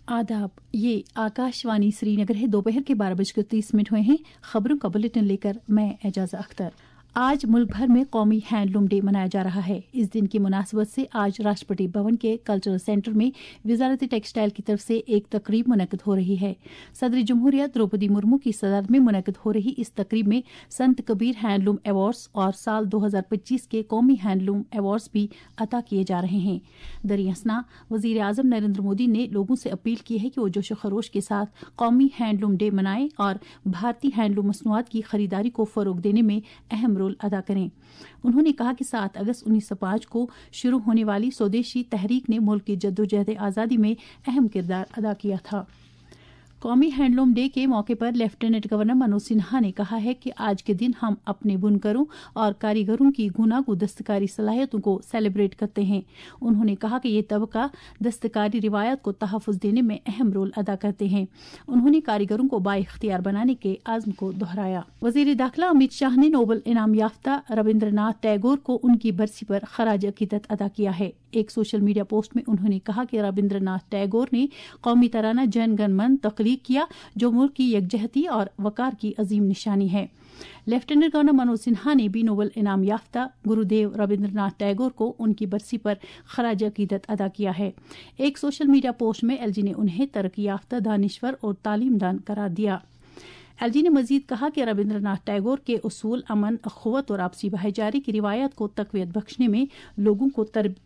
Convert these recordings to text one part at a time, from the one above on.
आदाब, ये आकाशवाणी श्रीनगर है। दोपहर के 12:30 हुए हैं। खबरों का बुलेटिन लेकर मैं एजाज़ अख्तर। आज मुल्क भर में कौमी हैंडलूम डे मनाया जा रहा है। इस दिन की मुनासबत से आज राष्ट्रपति भवन के कल्चरल सेंटर में वजारत टेक्सटाइल की तरफ से एक तकरीब मुनक्किद हो रही है। सदर जमहूरिया द्रौपदी मुर्मू की सदारत में मुनक्किद हो रही इस तकरीब में संत कबीर हैंडलूम अवार्ड्स और साल 2025 के कौमी हैंडलूम अवार्ड्स भी अता किए जा रहे हैं। दरियासना वजीर आजम नरेंद्र मोदी ने लोगों से अपील की है कि वो जोशो खरोश के साथ कौमी हैंडलूम डे मनाएं और भारतीय हैंडलूम मसनूआत की खरीदारी को फरोग देने में अहम रोल अदा करें। उन्होंने कहा कि 7 अगस्त 1905 को शुरू होने वाली स्वदेशी तहरीक ने मुल्क की जद्दोजहद आज़ादी में अहम किरदार अदा किया था। कौमी हैंडलूम डे के मौके पर लेफ्टिनेंट गवर्नर मनोज सिन्हा ने कहा है कि आज के दिन हम अपने बुनकरों और कारीगरों की गुनागो दस्तकारी सलाहियतों को सेलिब्रेट करते हैं। उन्होंने कहा कि ये तबका दस्तकारी रिवायत को तहफ़्फ़ुज़ देने में अहम रोल अदा करते हैं। उन्होंने कारीगरों को बाइख्तियार बनाने के आज़्म को दोहराया। वज़ीर दाखिला अमित शाह ने नोबल इनाम याफ्ता रविंद्रनाथ टैगोर को उनकी बरसी पर खराज अकीदत अदा किया है। एक सोशल मीडिया पोस्ट में उन्होंने कहा कि रविंद्रनाथ टैगोर ने कौमी तराना जन गण मन तख्लीक किया, जो मुल्क की यकजहती और वकार की अजीम निशानी है। लेफ्टिनेंट गवर्नर मनोज सिन्हा ने भी नोबल इनाम याफ्ता गुरुदेव रविंद्रनाथ टैगोर को उनकी बरसी पर खराज अकीदत अदा किया है। एक सोशल मीडिया पोस्ट में एलजी ने उन्हें तरक्की याफ्ता, दानिश्वर और तालीमदान करार दिया। एलजी ने मजीद कहा कि रविंद्रनाथ टैगोर के उसूल अमन, अखुवत और आपसी भाईचारे की रिवायत को तक़वियत बख्शने में लोगों को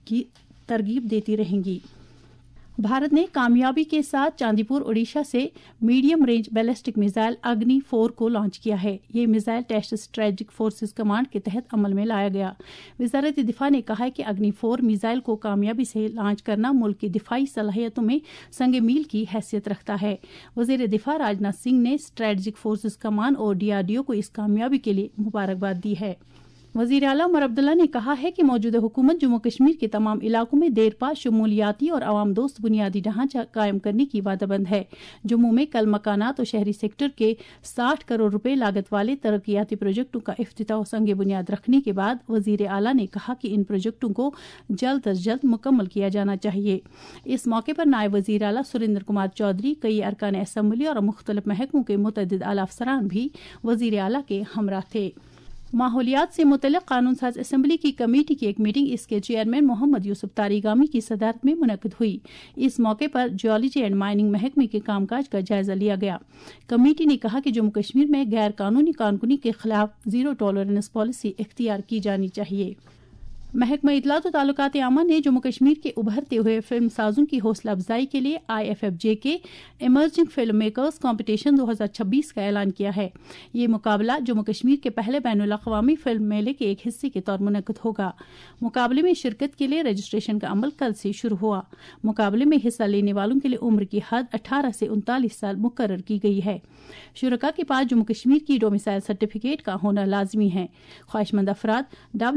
तरगीब देती रहेंगी। भारत ने कामयाबी के साथ चांदीपुर ओडिशा से मीडियम रेंज बैलिस्टिक मिसाइल अग्नि 4 को लॉन्च किया है। ये missile test strategic forces command के तहत अमल में लाया गया। वजारत दिफा ने कहा है कि अग्नि 4 मिसाइल को कामयाबी से लॉन्च करना मुल्क की दिफाई सलाहियतों में संग मील की हैसियत रखता है। वजीर दिफा राजनाथ सिंह ने स्ट्रेटेजिक फोर्सेस कमांड और DRDO को इस कामयाबी के लिए मुबारकबाद दी है। वज़ीर आला उमर अब्दुल्ला ने कहा है कि मौजूदा हुकूमत जम्मू कश्मीर के तमाम इलाकों में देरपा शमूलियाती और आवाम दोस्त बुनियादी ढांचा कायम करने की वादाबंद है। जम्मू में कल मकानात और शहरी सेक्टर के 60 करोड़ रुपए लागत वाले तरक्याती प्रोजेक्टों का इफ्तिताह संगे बुनियाद रखने के बाद वज़ीर आला ने कहा कि इन प्रोजेक्टों को जल्द अज जल्द मुकम्मल किया जाना चाहिए। इस मौके पर नायब वज़ीर आला सुरेंद्र कुमार चौधरी, कई अरकान असम्बली और मुख्तलिफ महकमों के मुतअद्दिद आला अफसरान भी वज़ीर आला के हमरा थे। माहौलियात से मुतल्लिक़ कानून साज असम्बली की कमेटी की एक मीटिंग इसके चेयरमैन मोहम्मद यूसुफ तारीगामी की सदारत में मुनक्किद हुई। इस मौके पर जियोलॉजी एंड माइनिंग महकमे के कामकाज का जायजा लिया गया। कमेटी ने कहा कि जम्मू कश्मीर में गैर कानूनी कारकुनी के खिलाफ जीरो टॉलरेंस पॉलिसी इख्तियार की जानी चाहिए। महकमा इत्तलात और ताल्लुकात आमा ने जम्मू कश्मीर के उभरते हुए फिल्म साजों की हौसला अफजाई के लिए IFFJ के इमर्जिंग फिल्म मेकर्स कॉम्पिटिशन 2026 का ऐलान किया है। ये मुकाबला जम्मू कश्मीर के पहले बैनुल अक़वामी फिल्म मेले के एक हिस्से के तौर मुनक्किद होगा। मुकाबले में शिरकत के लिए रजिस्ट्रेशन का अमल कल से शुरू हुआ। मुकाबले में हिस्सा लेने वालों के लिए उम्र की हद 18 से 39 साल मुकर्रर की गई है। शुरका के पास जम्मू कश्मीर की डोमिसाइल सर्टिफिकेट का होना लाजमी है। ख्वाहिशमंद अफराद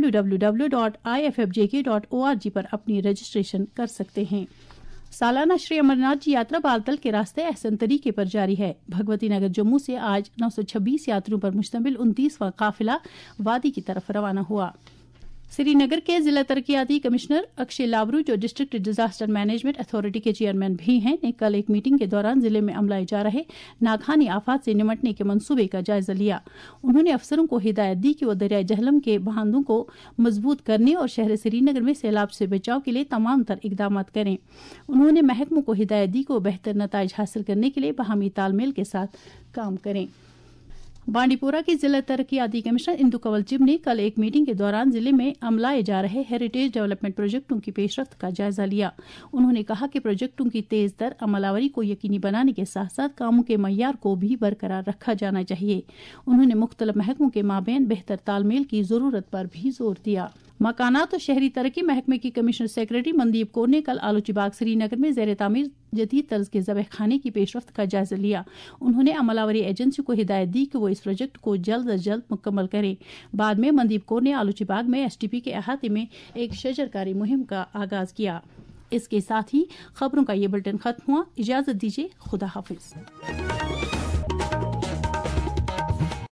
www.iffjk.org पर अपनी रजिस्ट्रेशन कर सकते हैं। सालाना श्री अमरनाथ जी यात्रा बालतल के रास्ते एहसन तरीके पर जारी है। भगवती नगर जम्मू से आज 926 यात्रियों पर मुश्तमिल 29वां काफिला वादी की तरफ रवाना हुआ। श्रीनगर के जिला तरक्याती कमिश्नर अक्षय लाबरू, जो डिस्ट्रिक्ट डिजास्टर मैनेजमेंट अथॉरिटी के चेयरमैन भी हैं, ने कल एक मीटिंग के दौरान जिले में अमलाए जा रहे नागहानी आफात से निमटने के मंसूबे का जायजा लिया। उन्होंने अफसरों को हिदायत दी कि वो दरियाए जहलम के बांधों को मजबूत करने और शहर श्रीनगर में सैलाब से बचाव के लिए तमाम तर इकदाम करें। उन्होंने महकमों को हिदायत दी कि वो बेहतर नताइज हासिल करने के लिए बाहमी तालमेल के साथ काम करें। बांडीपोरा की जिला तरक्याती कमिश्नर इंदु कंवल चिब ने कल एक मीटिंग के दौरान जिले में अमलाए जा रहे हेरिटेज डेवलपमेंट प्रोजेक्टों की पेशरफ्त का जायजा लिया। उन्होंने कहा कि प्रोजेक्टों की तेज दर अमलावरी को यकीनी बनाने के साथ साथ कामों के मय्यार को भी बरकरार रखा जाना चाहिए। उन्होंने मुख्तलिफ महकमों के माबेन बेहतर तालमेल की जरूरत पर भी जोर दिया। मकानात और शहरी तरक्की महकमे की कमिश्नर सेक्रेटरी मनदीप कौर ने कल आलूची बाग श्रीनगर में ज़ेर तामीर जदीद तर्ज के ज़बह खाने की पेशरफ्त का जायजा लिया। उन्होंने अमलावरी एजेंसी को हिदायत दी कि वो इस प्रोजेक्ट को जल्द अज जल्द मुकम्मल करें। बाद में मनदीप कौर ने आलूची बाग में STP के अहाते में एक शजरकारी मुहिम का आगाज किया। इसके साथ ही खबरों का ये बुलेटिन खत्म हुआ। इजाजत दीजिए, खुदा हाफिज।